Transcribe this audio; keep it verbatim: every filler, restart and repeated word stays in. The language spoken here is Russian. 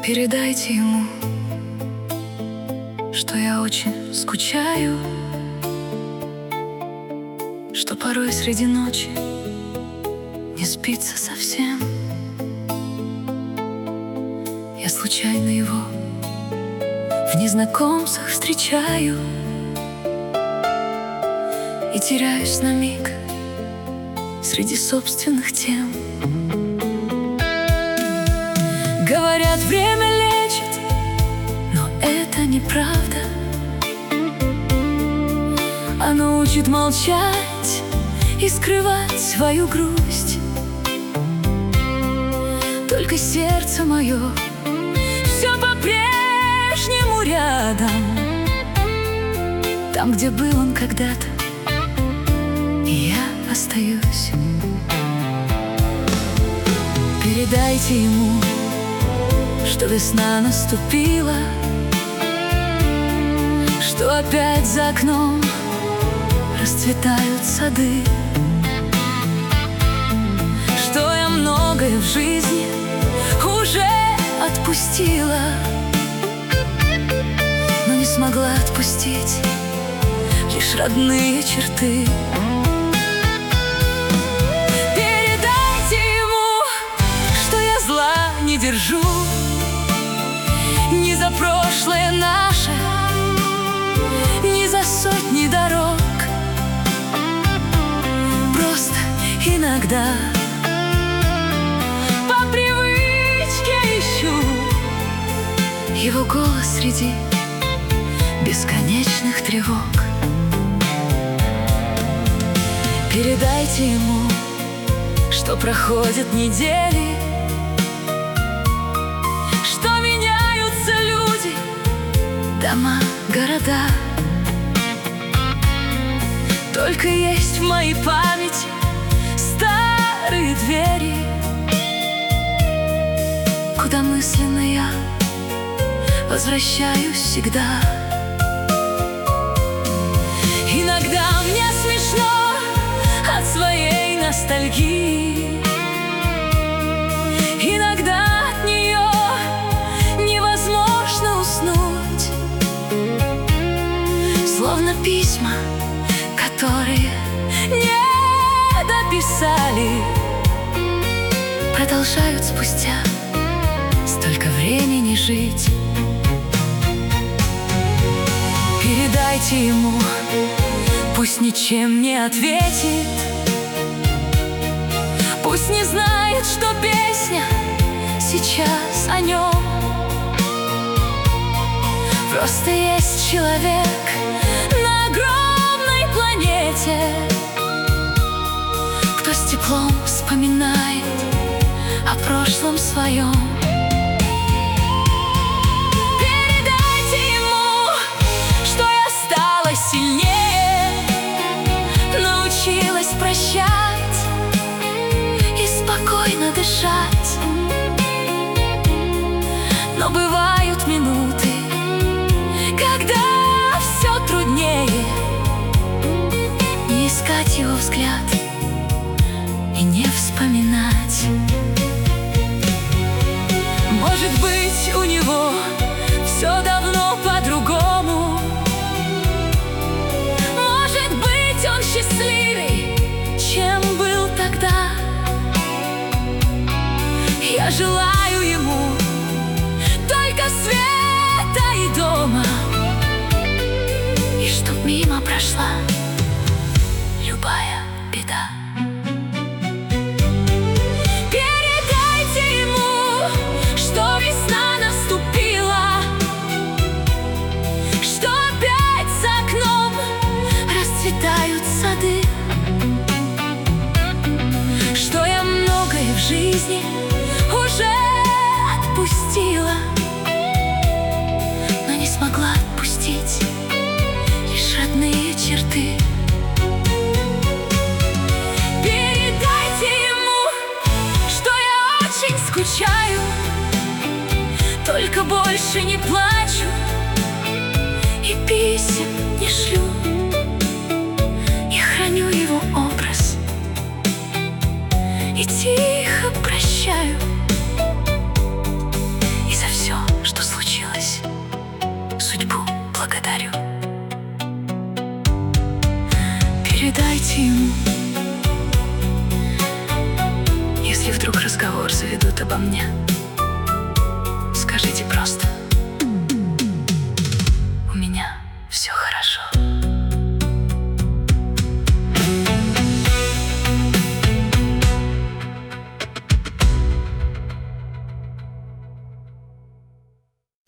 Передайте ему, что я очень скучаю, что порой среди ночи не спится совсем. Я случайно его в незнакомцах встречаю и теряюсь на миг среди собственных тем. Говорят, время лечит, но это неправда. Оно учит молчать и скрывать свою грусть. Только сердце мое все по-прежнему рядом, там, где был он когда-то, и я остаюсь. Передайте ему, что весна наступила, что опять за окном расцветают сады, что я многое в жизни уже отпустила, но не смогла отпустить лишь родные черты. Передайте ему, что я зла не держу ни за прошлое наше, ни за сотни дорог. Просто иногда по привычке ищу его голос среди бесконечных тревог. Передайте ему, что проходят недели, что меняются люди, дома, города. Только есть в моей памяти старые двери, куда мысленно я возвращаюсь всегда. Иногда мне смешно от своей ностальгии, иногда от нее невозможно уснуть, словно письма, которые не дописали, продолжают спустя столько времени жить. Передайте ему, пусть ничем не ответит, пусть не знает, что песня сейчас о нем. Просто есть человек на огромной планете, кто с теплом вспоминает о прошлом своем. Передайте ему, что я стала сильнее, научилась прощать и спокойно дышать. Но бывают минуты, когда все труднее не искать его взгляд и не вспоминать. Может быть, у него все давно по-другому, может быть, он счастливей, чем был тогда. Я желаю ему только света и дома, и чтоб мимо прошла любая беда. Передайте ему, что весна наступила, что опять за окном расцветают сады, что я многое в жизни уже отпустила, но не смогла отпустить лишь родные черты. Передайте ему, что я очень скучаю, только больше не плачу и писем не шлю. Я храню его образ и тихо прощаю, и за все говорите ему, если вдруг разговор заведут обо мне. Скажите просто: у меня все хорошо.